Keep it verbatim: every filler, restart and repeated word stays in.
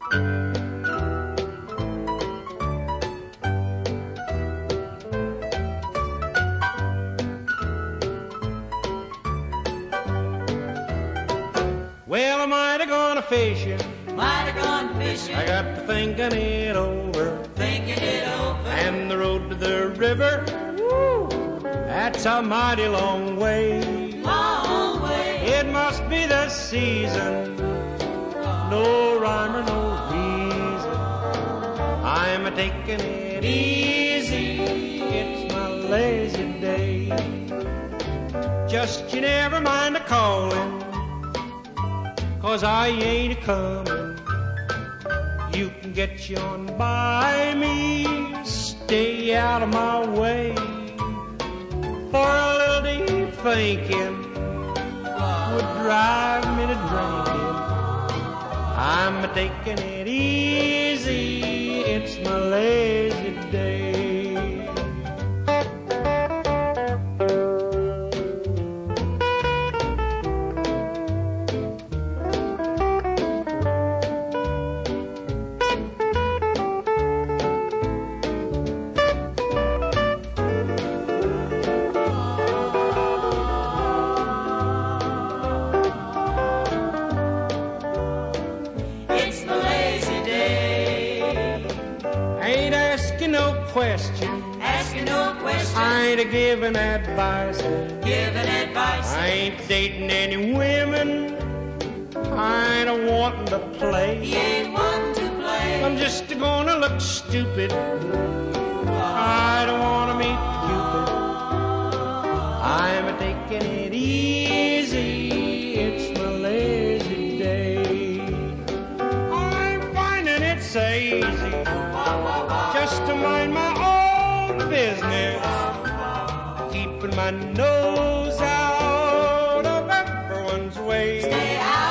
Well, I might have gone a fishing. Might have gone fishing. I got to thinking it over. Thinking it over. And the road to the river, woo, that's a mighty long way. Long way. It must be the season. No rhyme or no reason. I'm a taking it easy. It's my lazy day. Just you never mind a calling, 'cause I ain't a-comin'. You can get you on by me. Stay out of my way. For a little deep thinking would drive me to drinking. I'm a-taking it easy. It's my lazy day. Question. Asking no question. I ain't a giving advice. Giving advice. I ain't dating any women. I ain't a wanting to play. He ain't wanting to play. I'm just gonna look stupid. I don't wanna meet Cupid. I'm a taking it easy. It's my lazy day. I'm finding it so easy just to mind my own business, keeping my nose out of everyone's way. Stay out